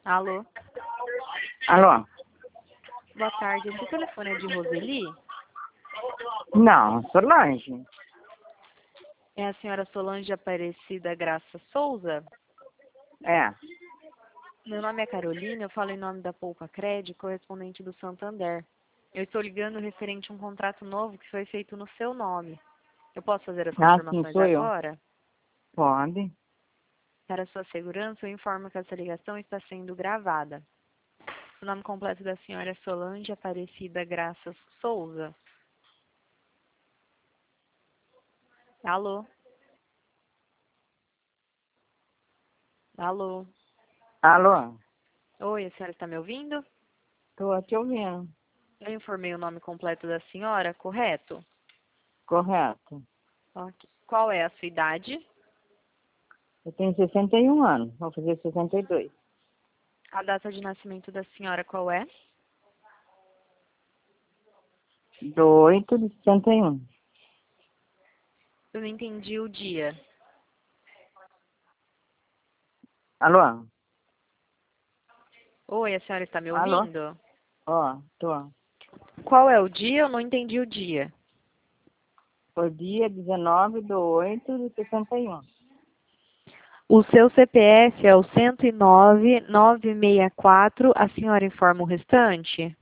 Alô? Alô? Boa tarde. Esse telefone é de Roseli? Não, Solange. É a senhora Solange Aparecida Graça Souza? É. Meu nome é Carolina, eu falo em nome da Poupa Cred, correspondente do Santander. Eu estou ligando referente a um contrato novo que foi feito no seu nome. Eu posso fazer as Ah, sim, confirmações sou eu. agora? Pode. Para sua segurança, eu informo que essa ligação está sendo gravada. O nome completo da senhora é Solange Aparecida Graça Souza. Alô? Alô? Alô? Oi, a senhora está me ouvindo? Tô te ouvindo. Eu informei o nome completo da senhora, correto? Correto. Ok. Qual é a sua idade? Eu tenho 61 anos. Vou fazer 62. A data de nascimento da senhora qual é? Do 8 de 61. Eu não entendi o dia. Alô? Oi, a senhora está me Alô? ouvindo? Ó, tô. Qual é o dia? Eu não entendi o dia. Foi dia 19 do 8 de 61. O seu CPF é o 109964. A senhora informa o restante?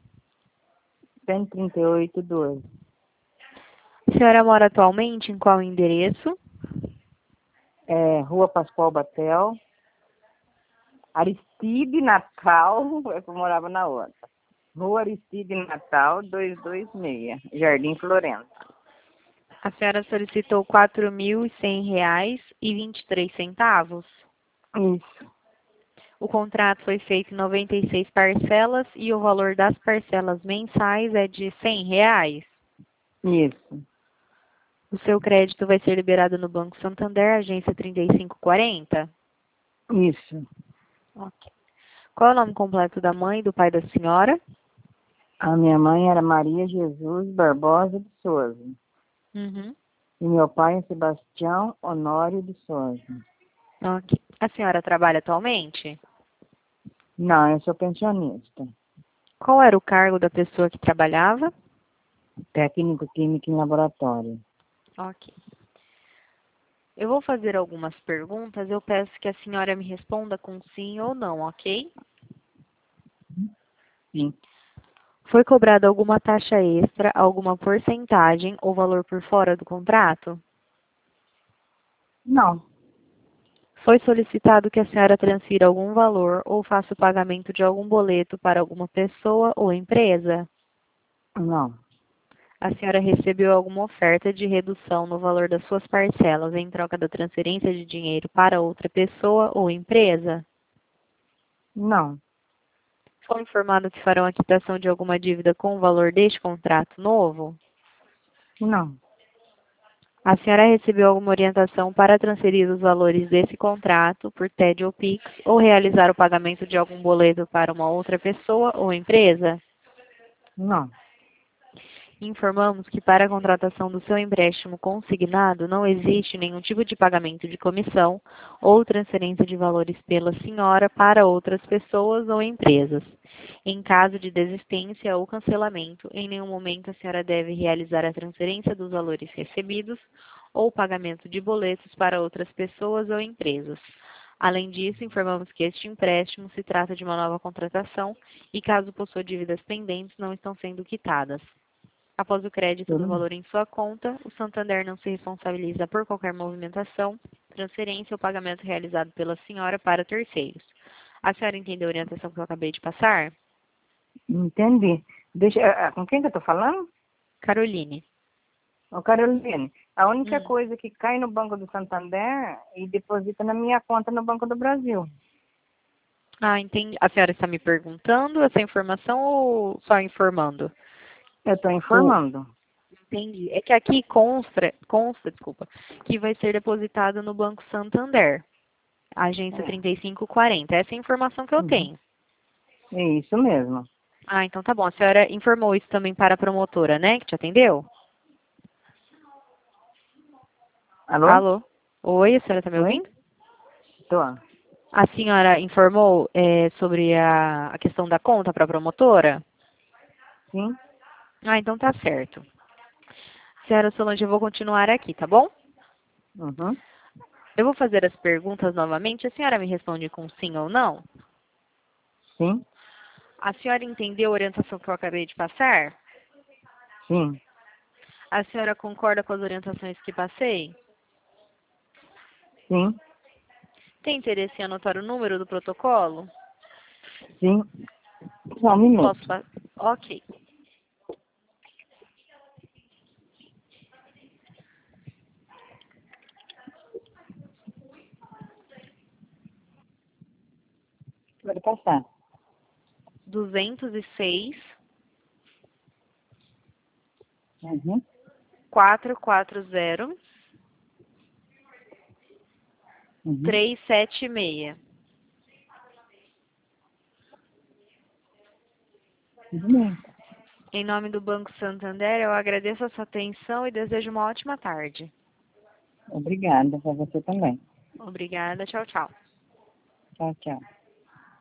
138, 12. A senhora mora atualmente em qual endereço? Rua Pascoal Batel. Aristide Natal. Eu morava na outra. Rua Aristide Natal, 226. Jardim Florença. A senhora solicitou R$ 4.100,23. Isso. O contrato foi feito em 96 parcelas e o valor das parcelas mensais é de R$ 100. Isso. O seu crédito vai ser liberado no Banco Santander, agência 3540. Isso. Ok. Qual é o nome completo da mãe e do pai da senhora? A minha mãe era Maria Jesus Barbosa de Souza. Uhum. E meu pai é Sebastião Honório de Souza. Ok. A senhora trabalha atualmente? Não, eu sou pensionista. Qual era o cargo da pessoa que trabalhava? Técnico químico em laboratório. Ok. Eu vou fazer algumas perguntas. Eu peço que a senhora me responda com sim ou não, ok? Sim. Foi cobrada alguma taxa extra, alguma porcentagem ou valor por fora do contrato? Não. Foi solicitado que a senhora transfira algum valor ou faça o pagamento de algum boleto para alguma pessoa ou empresa? Não. A senhora recebeu alguma oferta de redução no valor das suas parcelas em troca da transferência de dinheiro para outra pessoa ou empresa? Não. Foi informado que farão a quitação de alguma dívida com o valor deste contrato novo? Não. A senhora recebeu alguma orientação para transferir os valores desse contrato por TED ou Pix ou realizar o pagamento de algum boleto para uma outra pessoa ou empresa? Não. Informamos que para a contratação do seu empréstimo consignado não existe nenhum tipo de pagamento de comissão ou transferência de valores pela senhora para outras pessoas ou empresas. Em caso de desistência ou cancelamento, em nenhum momento a senhora deve realizar a transferência dos valores recebidos ou pagamento de boletos para outras pessoas ou empresas. Além disso, informamos que este empréstimo se trata de uma nova contratação e, caso possua dívidas pendentes, não estão sendo quitadas. Após o crédito do Tudo bem. valor em sua conta, o Santander não se responsabiliza por qualquer movimentação, transferência ou pagamento realizado pela senhora para terceiros. A senhora entendeu a orientação que eu acabei de passar? Entendi. Com quem que eu tô falando? Caroline. Ô, Caroline, a única Hum. coisa que cai no Banco do Santander e deposita na minha conta no Banco do Brasil. Ah, entendi. A senhora está me perguntando essa informação ou só informando? Eu estou O, informando. entendi. É que aqui desculpa, que vai ser depositado no Banco Santander, agência É. 3540. Essa é a informação que eu Uhum. tenho. É isso mesmo. Ah, então tá bom. A senhora informou isso também para a promotora, né, que te atendeu? Alô? Alô? Oi, a senhora tá me Oi? ouvindo? Tô. A senhora informou sobre a questão da conta para a promotora? Sim? Ah, então tá certo. Senhora Solange, eu vou continuar aqui, tá bom? Uhum. Eu vou fazer as perguntas novamente. A senhora me responde com sim ou não? Sim? A senhora entendeu a orientação que eu acabei de passar? Sim? A senhora concorda com as orientações que passei? Sim? Tem interesse em anotar o número do protocolo? Sim? Só um minuto. Posso passar? Ok. Pode passar. 206 Uhum. 440 Uhum. 376. Tudo bem. Em nome do Banco Santander, eu agradeço a sua atenção e desejo uma ótima tarde. Obrigada, para você também. Obrigada. Tchau, tchau. Tchau, tchau.